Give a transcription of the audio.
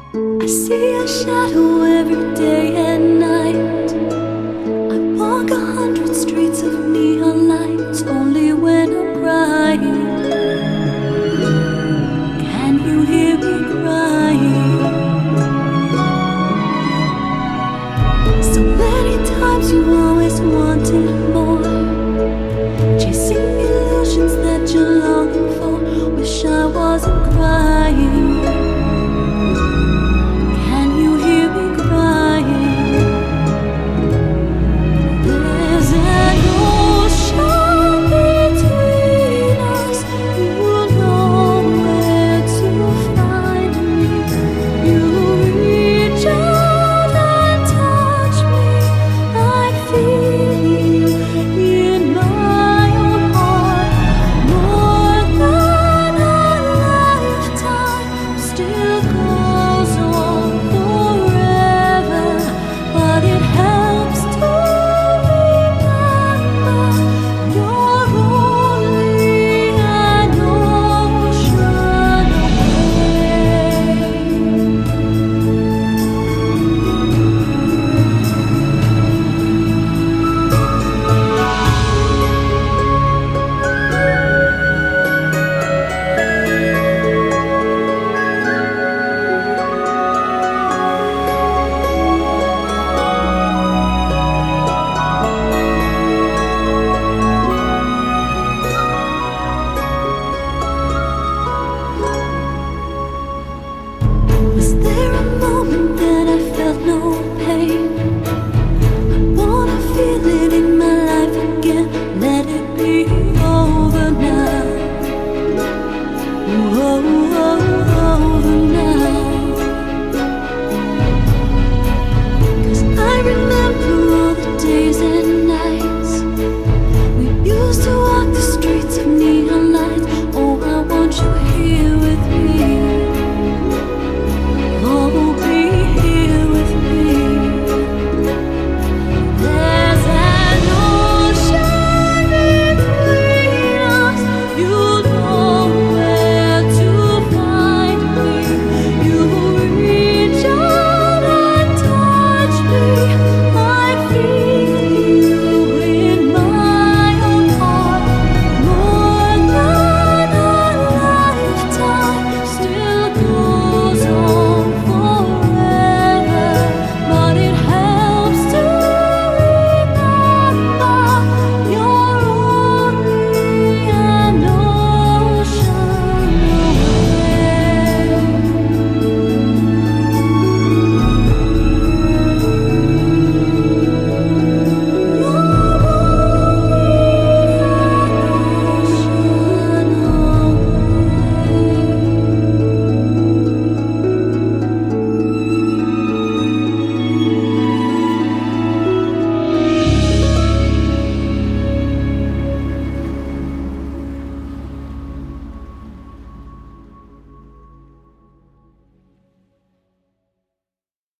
I see a shadow every day and night. I walk 100 streets of neon lights only when I'm crying. Can you hear me crying? So many times you always wanted more, chasing illusions that you're longing for. Wish I wasn't crying. Was there a moment